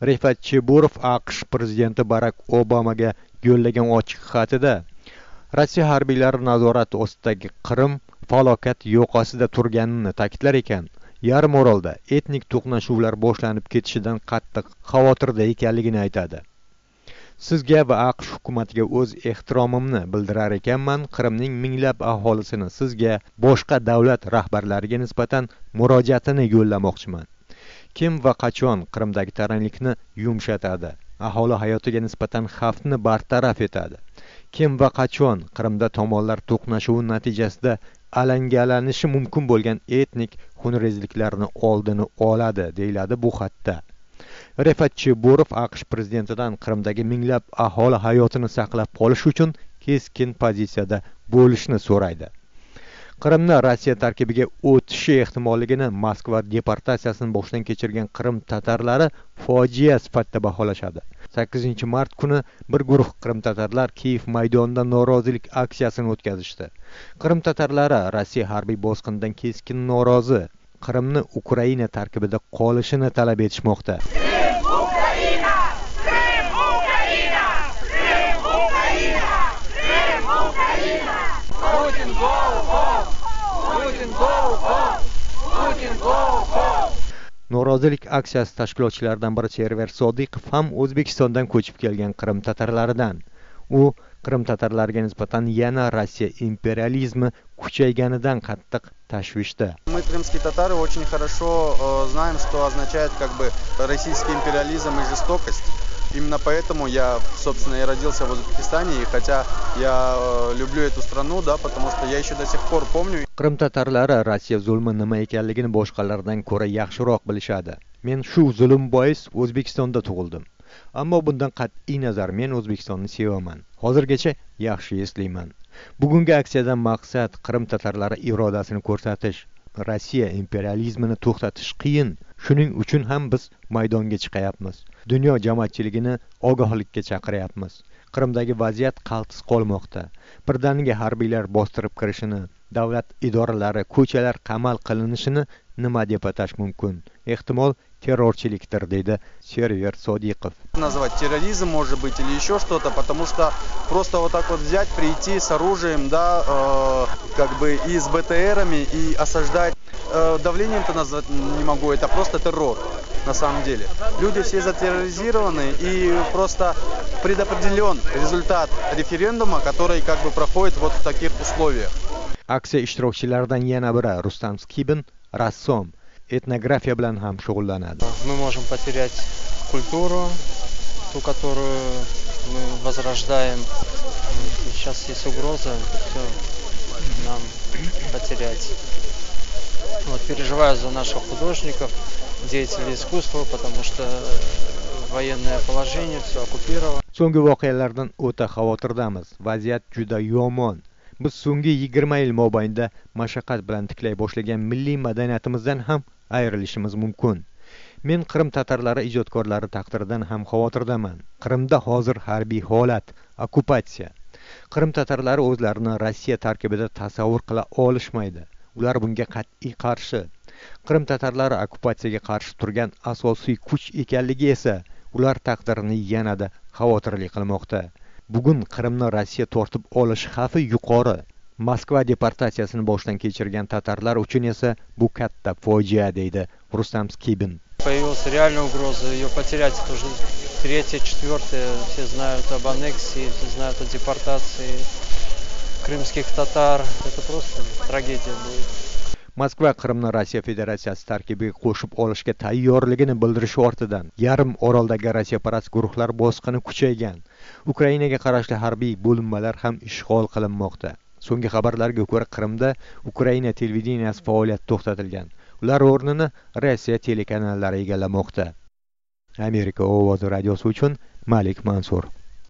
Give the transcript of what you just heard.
Rifat Cheburov AQSh prezidenti Barak Obamaga yo'llagan ochiq xatida Rossiya harbiylari nazorati ostidagi Qrim falokat yoqasida turganini ta'kidlar ekan, yarim orolda etnik to'qnashuvlar boshlanib ketishidan qattiq xavotirda ekanligini aytadi. Sizga va AQSh hukumatiga o'z ehtiromimni bildirar ekanman. Qrimning minglab aholisini sizga boshqa davlat rahbarlariga nisbatan murojaatini yo'llamoqchiman. Kim va qachon Qrimdagi taranglikni yumshatadi, aholi hayotiga nisbatan xavfni bartaraf etadi? Kim va qachon Qrimda tomonlar to'qnashuvi natijasida alangalanishi mumkin bo'lgan etnik xunrezliklarni oldini oladi, deyiladi bu xatda. Rifat Cheburov AQSh prezidentidan Qrimdagi minglab aholi hayotini saqlab qolish uchun keskin pozitsiyada bo'lishni so'raydi. Qrimni Rossiya tarkibiga o'tishi ehtimolligini Moskva deportatsiyasini boshdan kechirgan Qrim tatarlari fojia sifatida baholashadi. 8-mart kuni bir guruh Qrim tatarlar Kiyev maydonida norozilik aksiyasini o'tkazishdi. Qrim tatarlari Rossiya harbiy bosqinidan keskin norozi, Qrimni Ukraina tarkibida qolishini talab etishmoqda. Norozilik aksiyasi tashkilotchilaridan biri Server Sodiqov ham O'zbekistondan ko'chib kelgan Qrim tatarlaridan. U Qrim tatarlariga nisbatan yana Rossiya imperializmi kuchayganidan qattiq tashvishda. Мы, крымские татары, очень хорошо знаем, что означает российский империализм и жестокость. Именно поэтому я, собственно, и родился в Узбекистане, и хотя я люблю эту страну, да, потому что я еще до сих пор помню. Qrim tatarlari Rossiya zulmi nima ekanligini boshqalardan ko'ra yaxshiroq bilishadi. Men shu zulm bois O'zbekistonda tug'ildim. Ammo bundan qat'iy nazar men O'zbekistonni sevaman. Hozirgacha yaxshi eslayman. Bugungi aksiyadan maqsad Qrim tatarlari irodasini ko'rsatish. Rossiya imperializmini to'xtatish qiyin. Shuning uchun ham biz maydonga chiqayapmiz. Dunyo jamoatchiligini ogohlikka chaqiryapmiz. Qrimdagi vaziyat qaltis qolmoqda. Birdaniga harbiylar bostirib kirishini, davlat idoralari, ko'chalar qamal qilinishini nima deb atash mumkin? Ehtimol terrorchilikdir, deydi Server Sodiqov. Назвать терроризм, может быть, или еще что-то, потому что просто вот так вот взять, прийти с оружием, да, и с БТРами и осаждать. Давлением-то назвать не могу, это просто террор, на самом деле. Люди все затерроризированы, и просто предопределен результат референдума, который проходит вот в таких условиях. Aksiya ishtirokchilaridan yana biri Rustam Skibin, rassom, этнография bilan ham shug'ullanadi. Мы можем потерять культуру, ту, которую мы возрождаем. Сейчас есть угроза это все нам потерять. Вот переживаю за наших художников, деятелей искусства, потому что военное положение, все оккупировано. So'nggi voqealardan o'ta xavotirdamiz. Vaziyat juda yomon. Biz so'nggi 20 yil mobaynida mashaqqat bilan tiklay boshlagan milliy madaniyatimizdan ham ayrilishimiz mumkin. Men Qrim tatarlari ijodkorlari taqdiridan ham xavotirdaman. Qrimda hozir harbiy holat, okkupatsiya. Qrim tatarlari o'zlarini Rossiya tarkibida tasavvur qila olishmaydi. Ular bunga qat'iy qarshi. Qrim tatarlari okkupatsiyaga qarshi turgan asosiy kuch ekanligi esa ular taqdirini yanada xavotirli qilmoqda. Bugun Qrimni Rossiya tortib olish xavfi yuqori. Moskva deportatsiyasini boshdan kechirgan tatarlar uchun esa bu katta fojia, deydi Rustam Skibin. Появилась реальная угроза ее потерять. Это уже 3-я, 4-я. Все знают об аннексии, все знают о депортации крымских татар. Это просто трагедия будет. Moskva Qrimni Rossiya Federatsiyasi tarkibiga qo'shib olishga tayyorligini bildirishi ortidan yarim oroldagi rossiyaparast guruhlar bosqini kuchaygan. Ukrainaga qarashli harbiy bo'linmalar ham ishg'ol qilinmoqda. So'nggi xabarlarga ko'ra Qrimda Ukraina televideniyasi faoliyati to'xtatilgan. Ular o'rnini Rossiya telekanallari egallamoqda. Amerika ovozi radiosi uchun Malik Mansur.